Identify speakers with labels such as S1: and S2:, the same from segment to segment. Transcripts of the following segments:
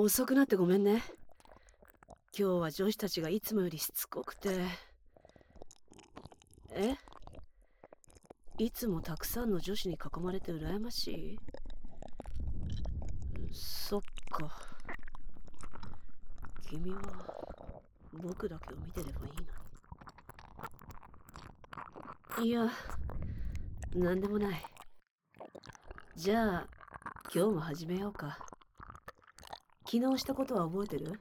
S1: 遅くなってごめんね。今日は女子たちがいつもよりしつこくて。え、いつもたくさんの女子に囲まれて羨ましい？そっか。君は僕だけを見てればいいのに。いや、なんでもない。じゃあ今日も始めようか。昨日したことは覚えてる？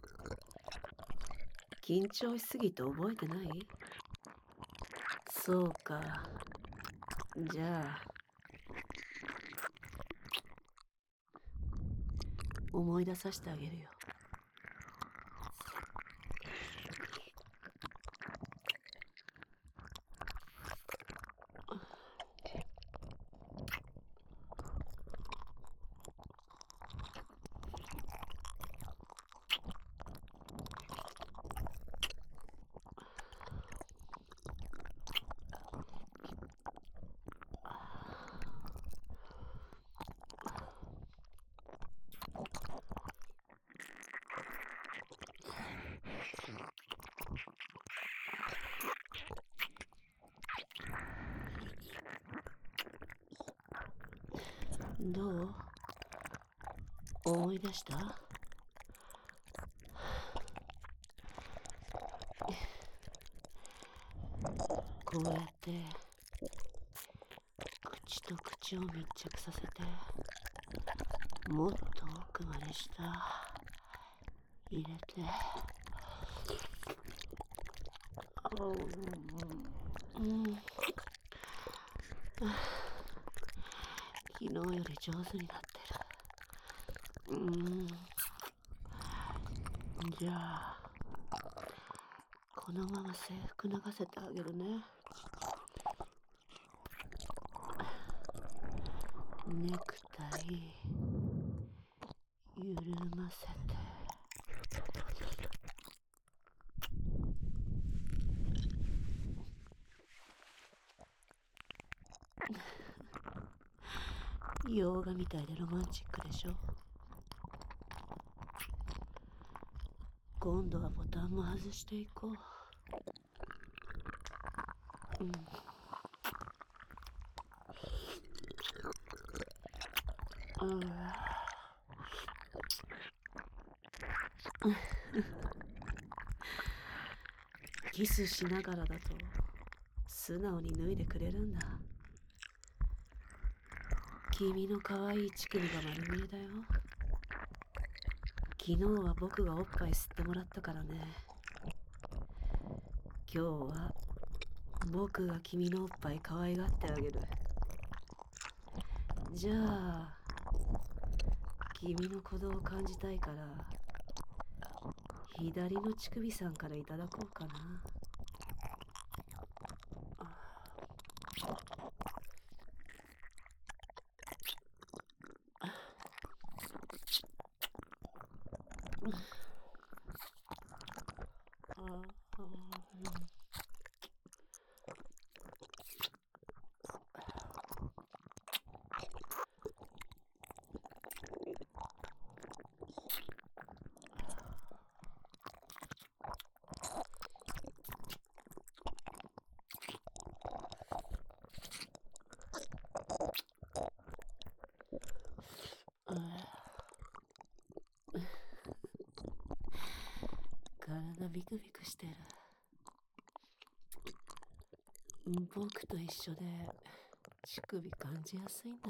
S1: 緊張しすぎて覚えてない？そうか。じゃあ思い出させてあげるよ。どう？思い出した？こうやって口と口を密着させて、もっと奥まで下入れて、うん、昨日より上手になってる。じゃあこのまま制服脱がせてあげるね。ネクタイ緩ませて、洋画みたいでロマンチックでしょ。今度はボタンも外していこう。キスしながらだと素直に脱いでくれるんだ。君の可愛い乳首が丸見えだよ。昨日は僕がおっぱい吸ってもらったからね。今日は僕が君のおっぱい可愛がってあげる。じゃあ君の鼓動を感じたいから左の乳首さんからいただこうかな。体ビクビクしてる。僕と一緒で乳首感じやすいんだ。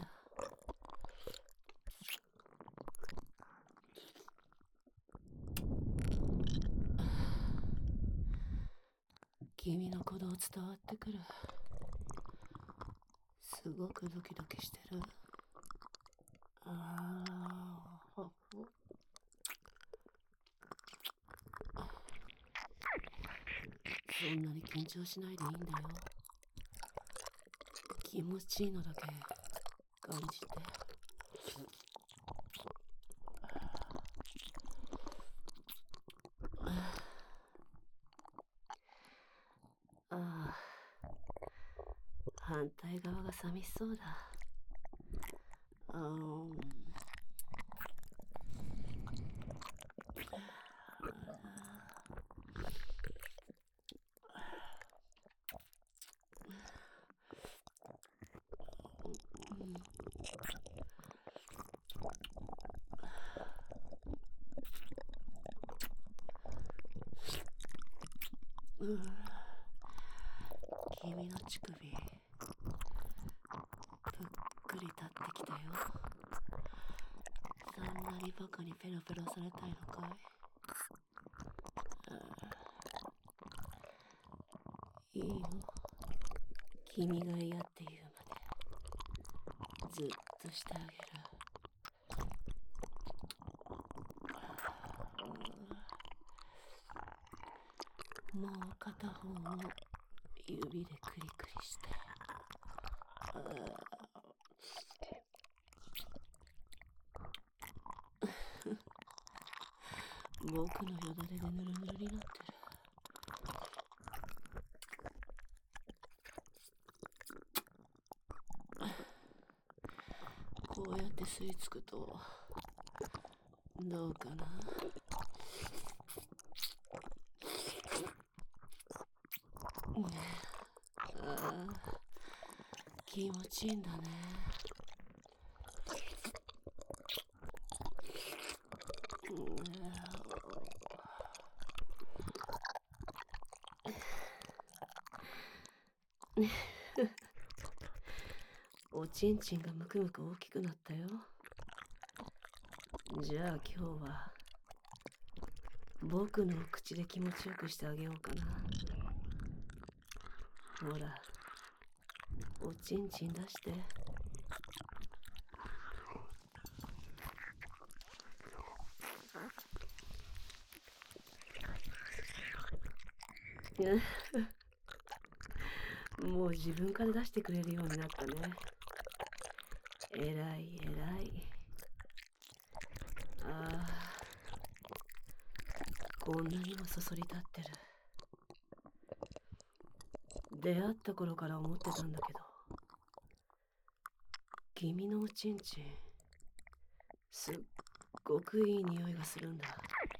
S1: 君の鼓動伝わってくる。すごくドキドキしてる。そんなに緊張しないでいいんだよ。気持ちいいのだけ感じて。反対側が寂しそうだ。 君の乳首ぷっくり立ってきたよ。そんなにバカにペロペロされたいのかい？いいよ、君が嫌って言うまでずっとしてあげる。もう片方も指でクリクリして。僕のよだれでぬるぬるになってる。こうやって吸い付くとどうかな。気持ちいいんだね。おちんちんがむくむく大きくなったよ。じゃあ今日は僕の口で気持ちよくしてあげようかな。ほら、おちんちん出して。もう自分から出してくれるようになったね。えらいえらい。ああ、こんなにもそそり立ってる。出会った頃から思ってたんだけど、君のおちんちんすっごくいい匂いがするんだ。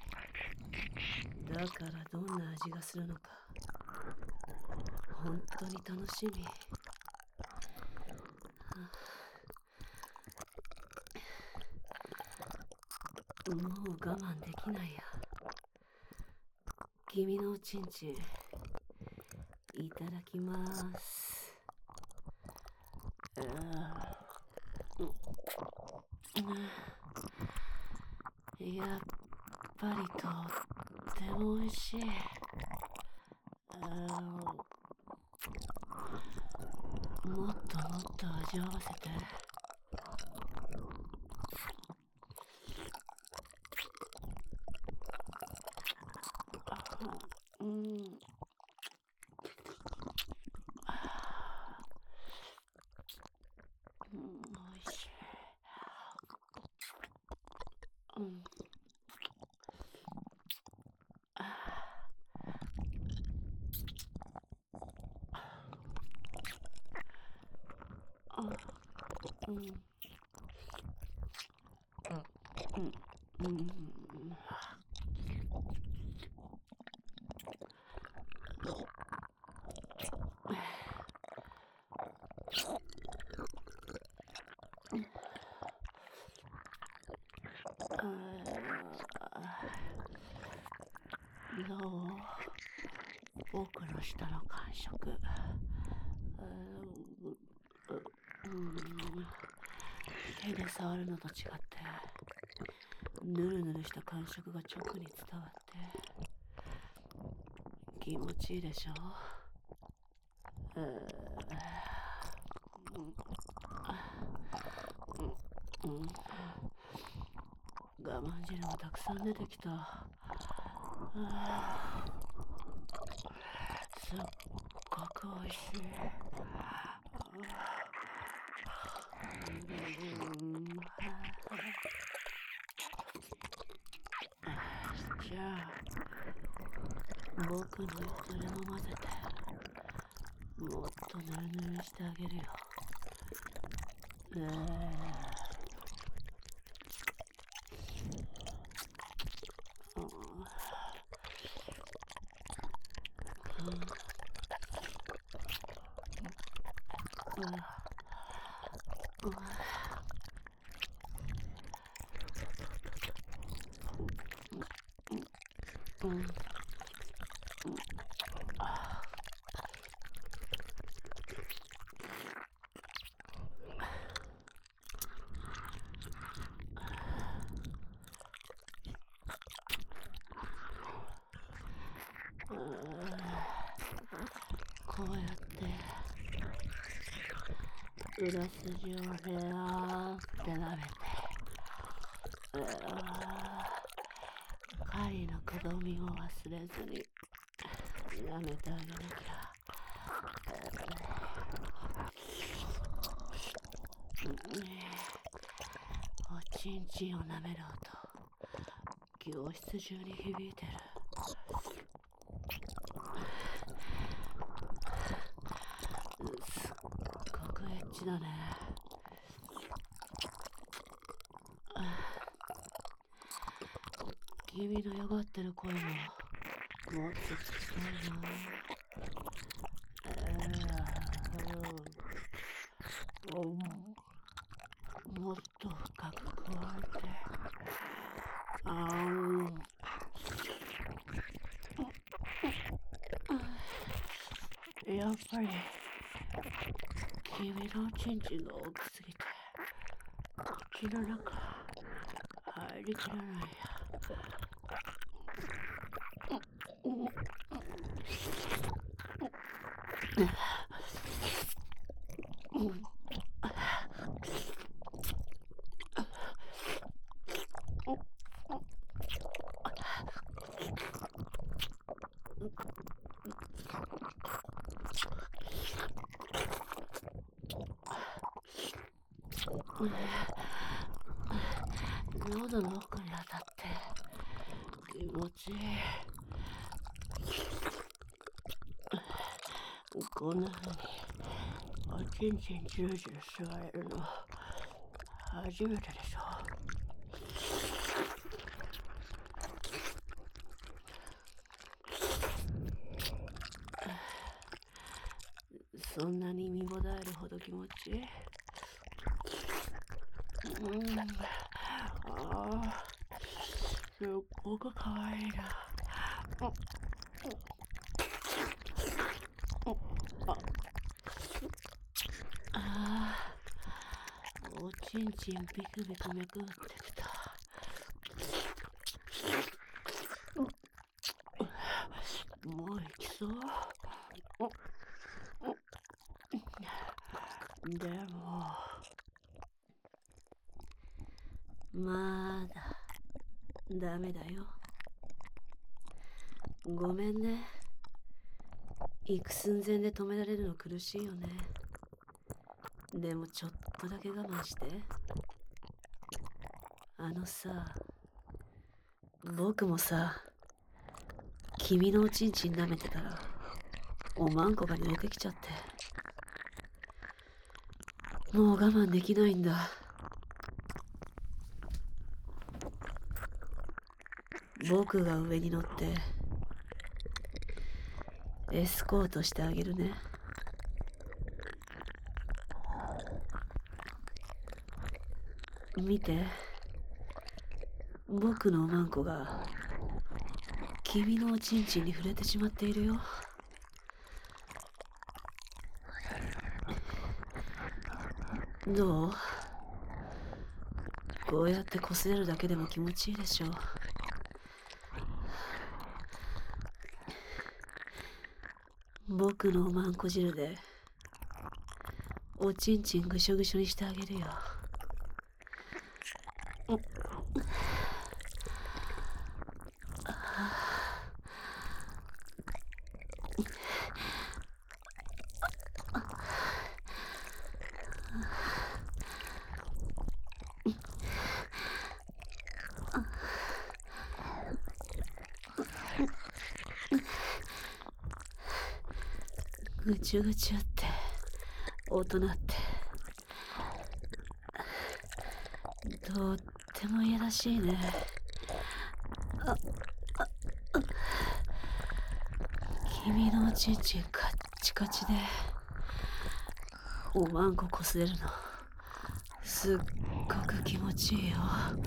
S1: だからどんな味がするのか本当に楽しみ。もう我慢できないや。君のおちんちんいただきます。やっぱりとっても美味しい。もっともっと味わわせて。美味しい。どう？僕の舌の感触。手で触るのと違ってぬるぬるした感触が直に伝わって気持ちいいでしょ。我慢汁がたくさん出てきた。すっごくおいしい。じゃあ僕のよだれも混ぜてもっとぬるぬるしてあげるよ。 裏筋をレアって舐めて、狩りの子供を忘れずに舐めてあげなきゃ。おちんちんを舐める音、教室中に響いてる。すっごくエッチだね。君の汚ってる声ももっと聞きたいな。もっと深く加えて。やっぱり君のチンチンが大きすぎて口の中入りきらないや。喉の奥に当たって気持ちいい。こんな風におちんちんじゅるじゅる吸われるの初めてでしょ。そんなに身もだえるほど気持ちいい。すっごくかわいいな。おちんちんビクビクめくってきた。もう行きそう。でもまだダメだよ。ごめんね。行く寸前で止められるの苦しいよね。でもちょっとだけ我慢して。さ、僕もさ、君のおちんちん舐めてたらおまんこが抜けきちゃって、もう我慢できないんだ。僕が上に乗ってエスコートしてあげるね。見て、僕のおまんこが君のおちんちんに触れてしまっているよ。どう？こうやって擦れるだけでも気持ちいいでしょ。僕のおまんこ汁でおちんちんぐしょぐしょにしてあげるよ。ぐちゅぐちゅって音鳴ってとってもいやらしいね。君のおちんちんカッチカチでおまんこ擦れるのすっごく気持ちいいよ。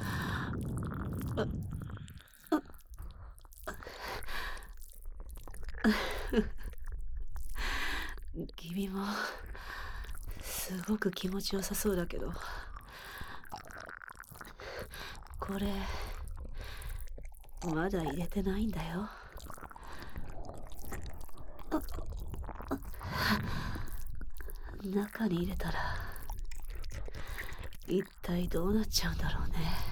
S1: 君もすごく気持ちよさそうだけど、これまだ入れてないんだよ。中に入れたら一体どうなっちゃうんだろうね。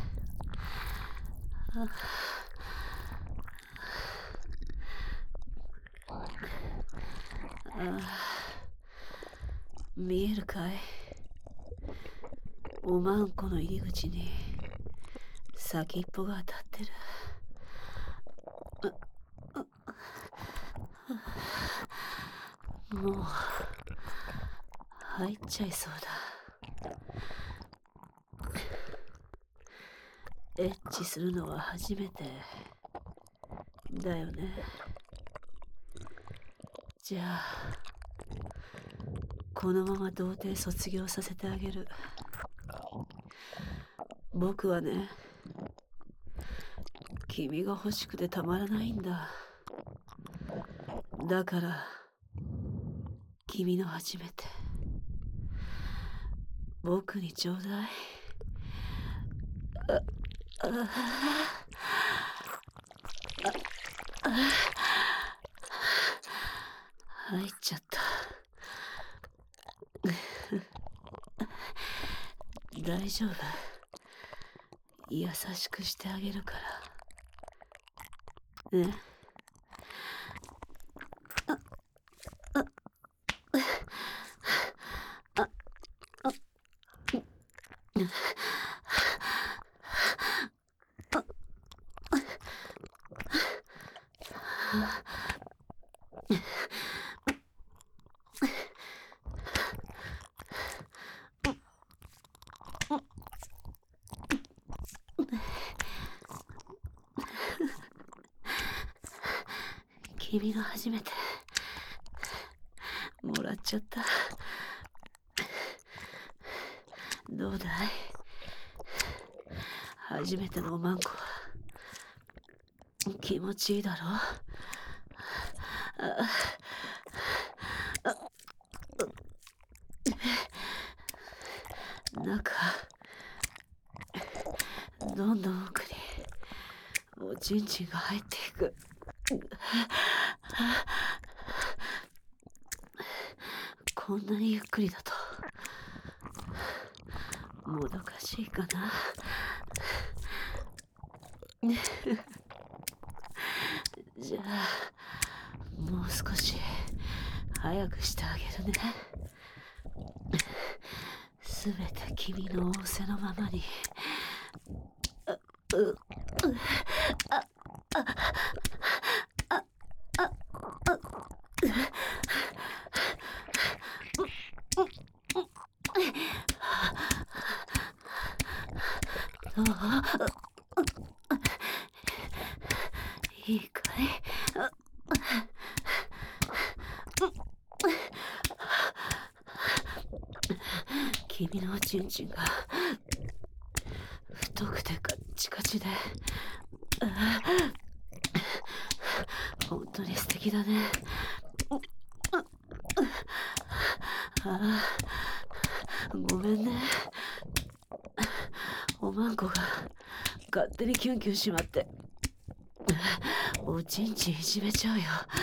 S1: 見えるかい？おまんこの入り口に先っぽが当たってる。もう入っちゃいそうだ。エッチするのは初めてだよね。じゃあこのまま童貞卒業させてあげる。僕はね、君が欲しくてたまらないんだ。だから君の初めて僕にちょうだい。入っちゃった。大丈夫。優しくしてあげるからね。君の初めてもらっちゃった。どうだい？初めてのおまんこは気持ちいいだろ？なんかどんどん奥におちんちんが入っていく。こんなにゆっくりだともどかしいかな。じゃあもう少し早くしてあげるね。すべて君の仰せのままに。いいかい？君のおちんちんが太くてカッチカチで本当に素敵だね。ごめんね。おまんこが勝手にキュンキュンしまっておちんちんいじめちゃうよ。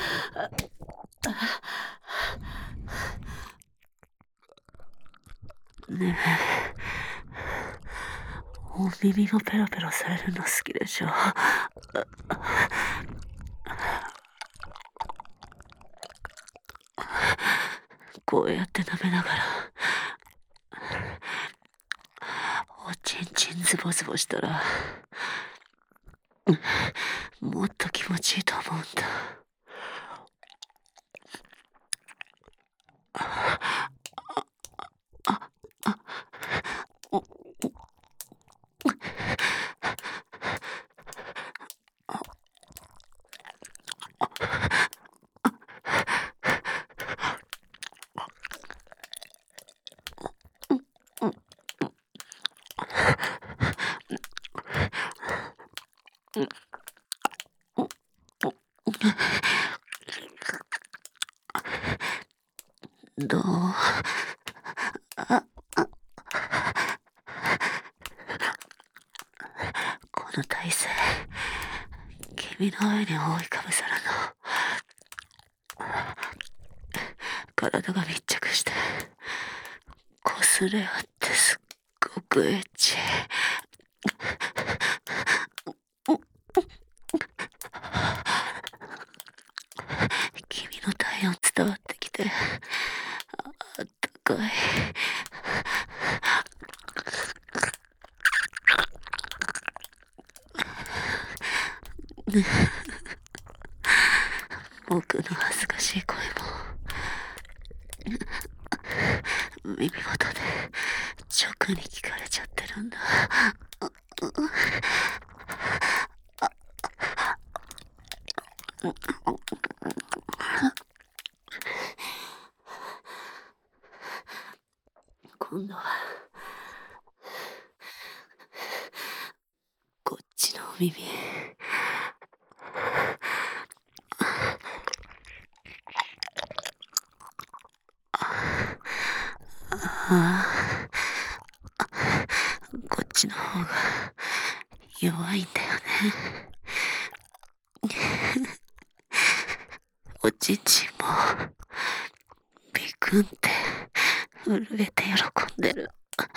S1: ねえ、お耳もペロペロされるの好きでしょ？こうやって舐めながらおちんちんズボズボしたらもっと気持ちいいと思うんだ。どう？この体勢、君の上に覆いかぶさるの。体が密着して擦れ合ってすっごくグエッチ。君の体温伝わってきて、あったかい。僕の恥ずかしい声も耳元で直に聞かれちゃってるんだ。今度はこっちのお耳。こっちの方が弱いんだよね。おちんちんもビクンって震えて喜んでる。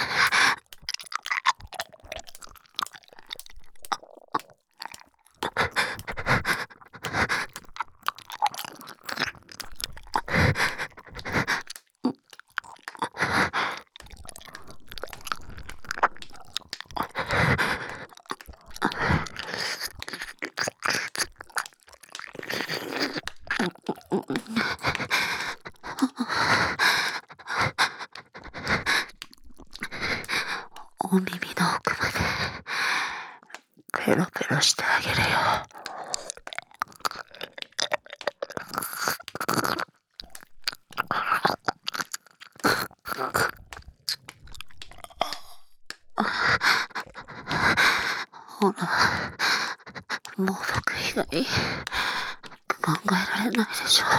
S1: お耳の奥までペロペロしてあげるよ。ほら、もう僕以外考えられないでしょ。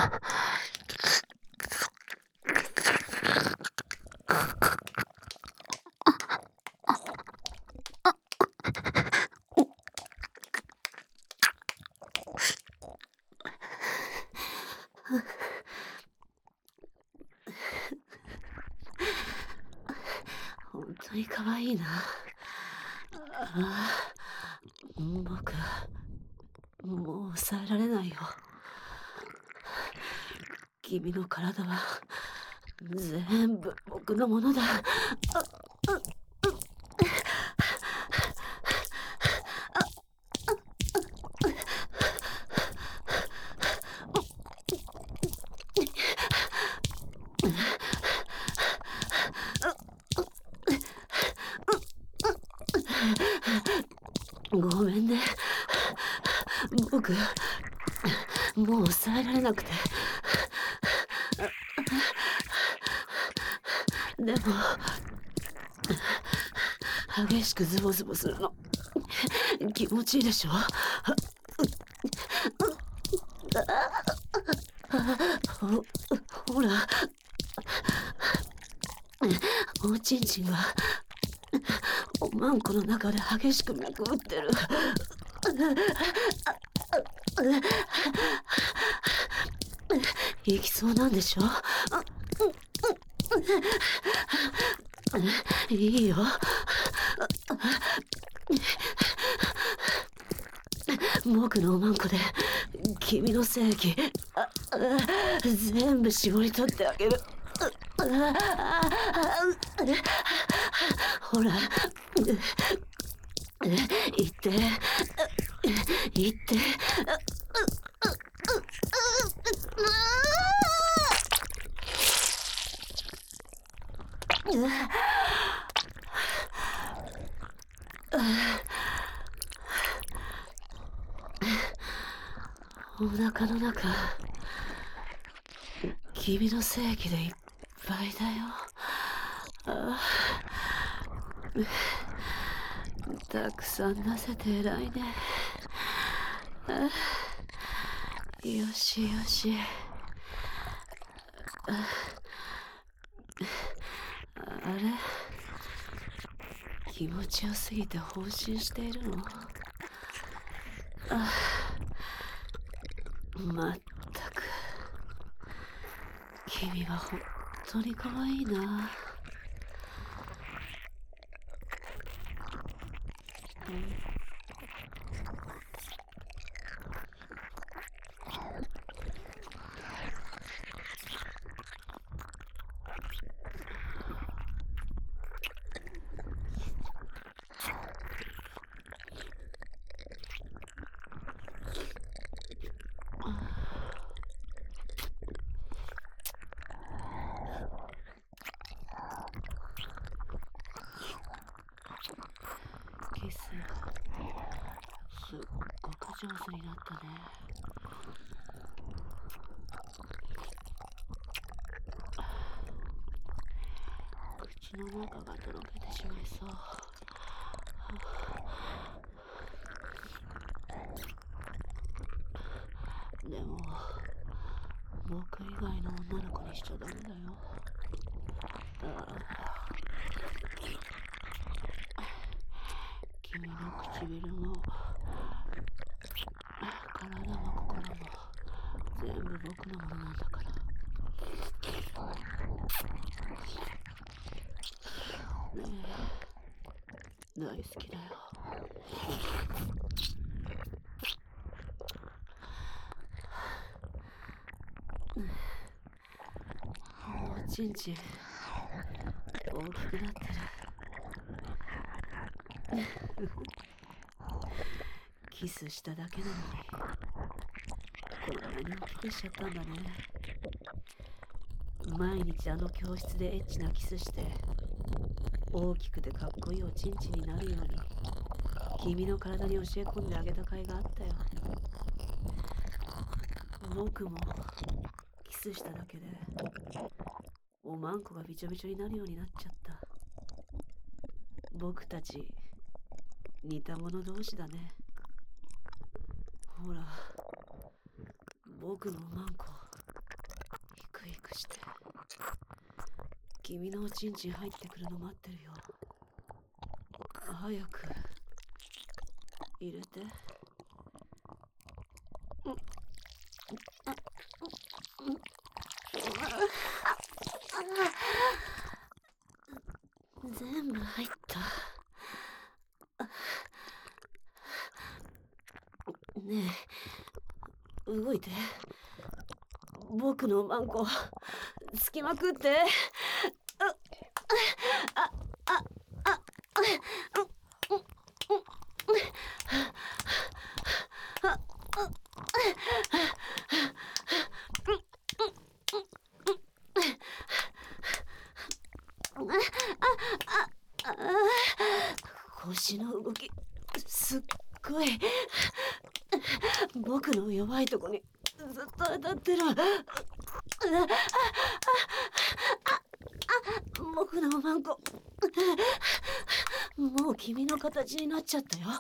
S1: 本当に可愛いな。僕、もう抑えられないよ。君の体は全部僕のものだ。ごめんね。僕、もう抑えられなくて。でも、激しくズボズボするの気持ちいいでしょ。ほら、おちんちんがおまんこの中で激しく脈打ってる。行きそうなんでしょ。いいよ。僕のおまんこで君の精液全部絞り取ってあげる。ほら、行って行って。お腹の中、君の精液でいっぱいだよ。たくさん出せて偉いね。よしよし。あれ、気持ちよすぎて放心しているの。まったく、君は本当に可愛いな。 キス、すっごく上手になったね。口の中がとろけてしまいそう。でも僕以外の女の子にしちゃダメだよ。君の唇も体も心も全部僕のものなんだから。ねえ、大好きだよ。おちんちん大きくなってる。キスしただけなのにこんなに大きくしちゃったんだね。毎日あの教室でエッチなキスして大きくてかっこいいおちんちんになるように君の体に教え込んであげた甲斐があったよ。僕もキスしただけでおまんこがびちょびちょになるようになっちゃった。僕たち似た者同士だね。ほら、僕のおまんこヒクヒクして君のおちんちん入ってくるの待ってるよ。早く入れて。全部入った。ねえ、動いて。僕のマンコつきまくって。腰の動きすっごい。僕の弱いとこにずっと当たってる。僕のおまんこもう君の形になっちゃったよ。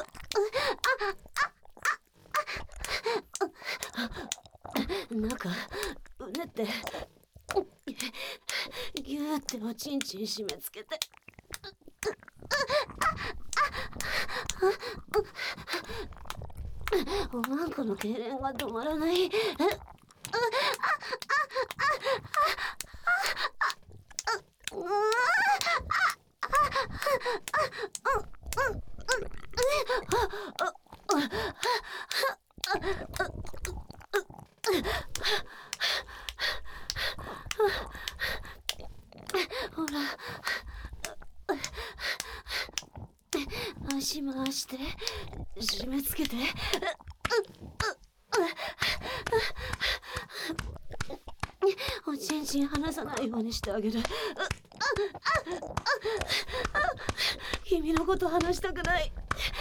S1: 中うねってギューっておちんちん締め付けて。おまんこの痙攣が止まらない。ほら、足回して締め付けて。おちんちん離さないようにしてあげる。君のこと話したくない。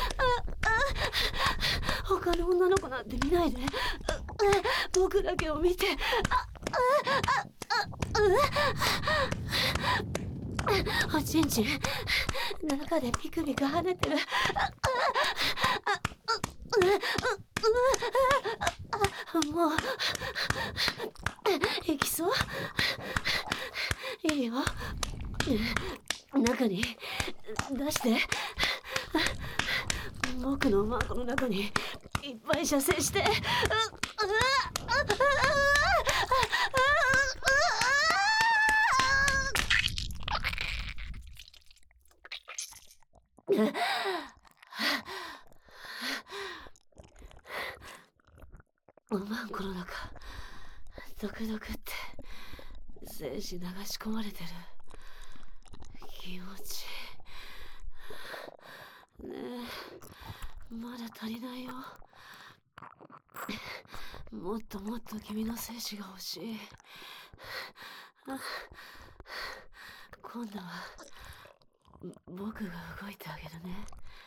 S1: 他の女の子なんて見ないで。僕だけを見て。おちんちん中でピクピク跳ねてる。もういきそう。いいよ、中に出して。僕のマンコの中にいっぱい射精して。 おまんこの中、ドクドクって精子流し込まれてる。気持ちいい。ねえ、まだ足りないよ。もっともっと君の精子が欲しい。今度は僕が動いてあげるね。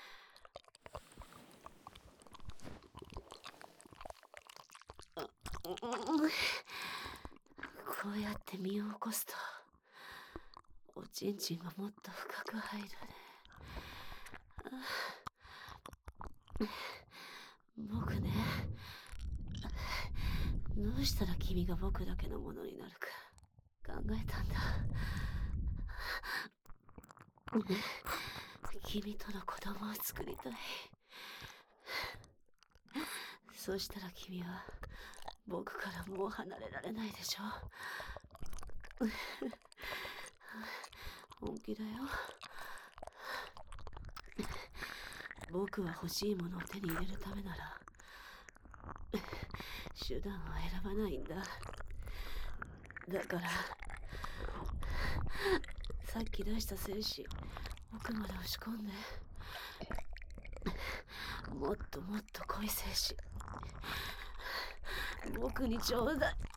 S1: こうやって身を起こすとおちんちんがもっと深く入るね。僕ね、どうしたら君が僕だけのものになるか考えたんだ。君との子供を作りたい。そしたら君は僕からもう離れられないでしょ。本気だよ。僕は欲しいものを手に入れるためなら手段を選ばないんだ。だからさっき出した精子奥まで押し込んで、もっともっと濃い精子僕にちょうだい。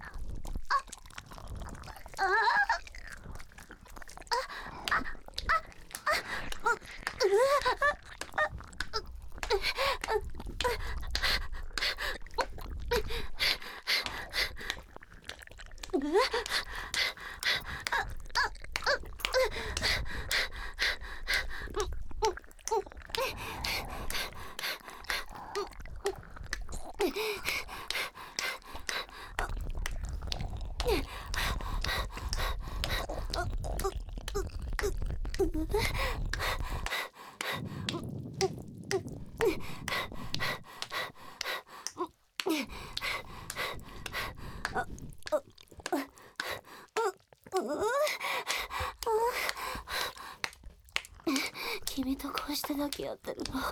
S1: 君とこうして抱き合ってるの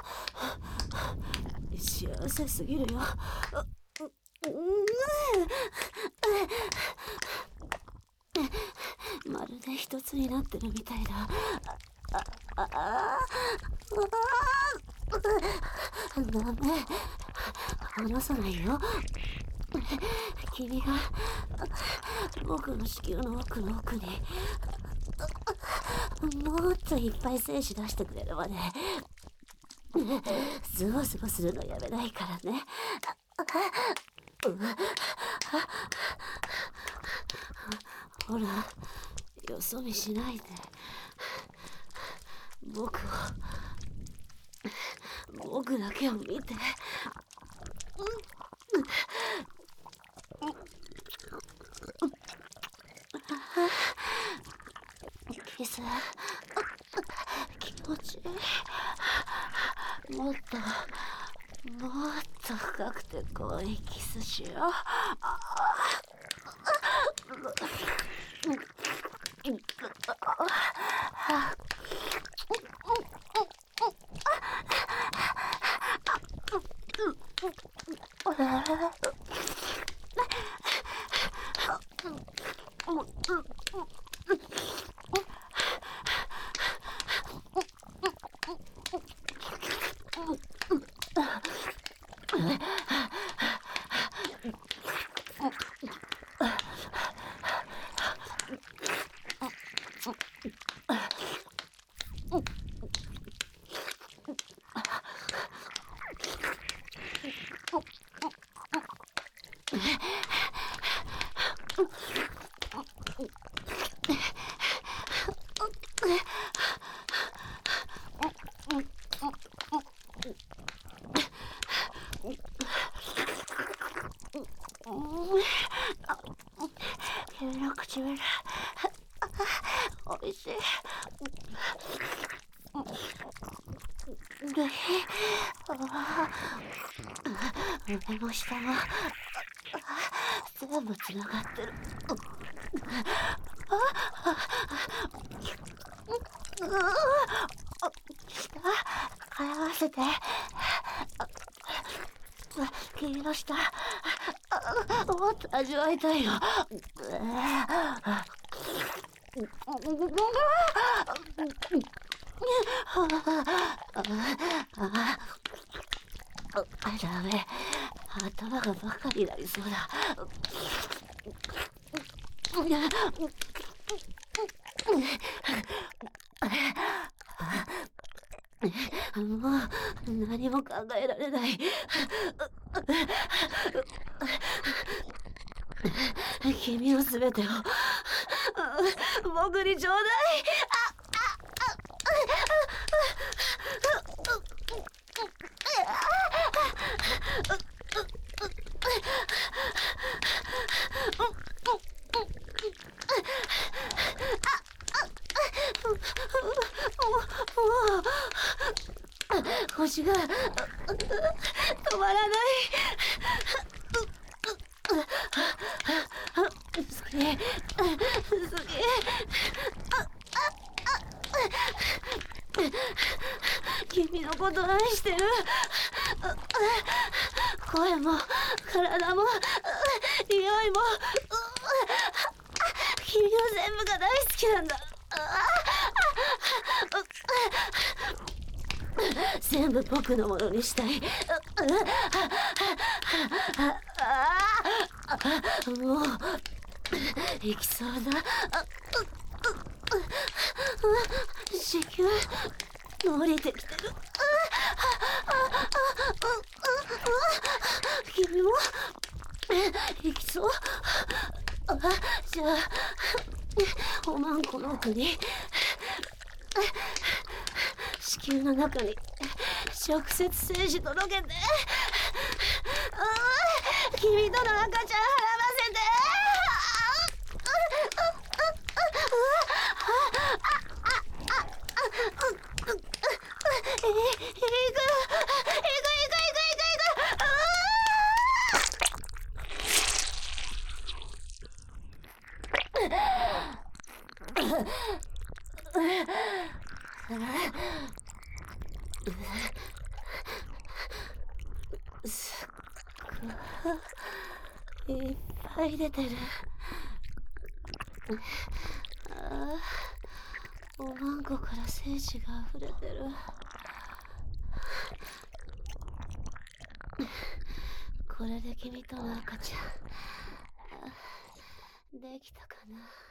S1: 幸せすぎるよ。まるで一つになってるみたいだ。ダメ、離さないよ。君が僕の子宮の奥の奥にもっといっぱい精子出してくれるまでズボズボするのやめないからね。ほら、よそ見しないで。僕だけを見て。キス気持ちいい。もっと深くて濃いキスしよう。君の唇おいしい。上も下も全部つながってる。下通わせて。君の下もっと味わいたいよ。ダメ、頭がバカになりそうだ。もう何も考えられない。君のすべてを僕にちょうだい。腰が止まらない。好き好き。君のこと愛してる。声も体も匂いも君の全部が大好きなんだ。全部僕のものにしたい。もう行きそうだ。子宮降りてきてる。君も行きそう。じゃあおまんこの奥に子宮の中に直接精子届けて、君との赤ちゃん孕ませて。いっぱい出てる。おまんこから精子が溢れてる。これで君との赤ちゃんできたかな。